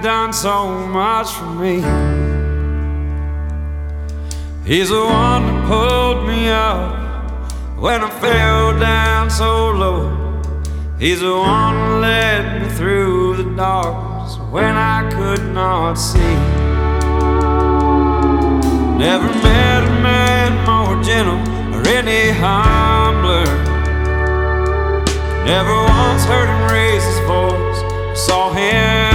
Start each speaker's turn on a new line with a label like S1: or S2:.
S1: done so much for me. He's the one that pulled me up when I fell down so low. He's the one that led me through the darkness when I could not see. Never met a man more gentle or any humbler. Never once heard him raise his voice, saw him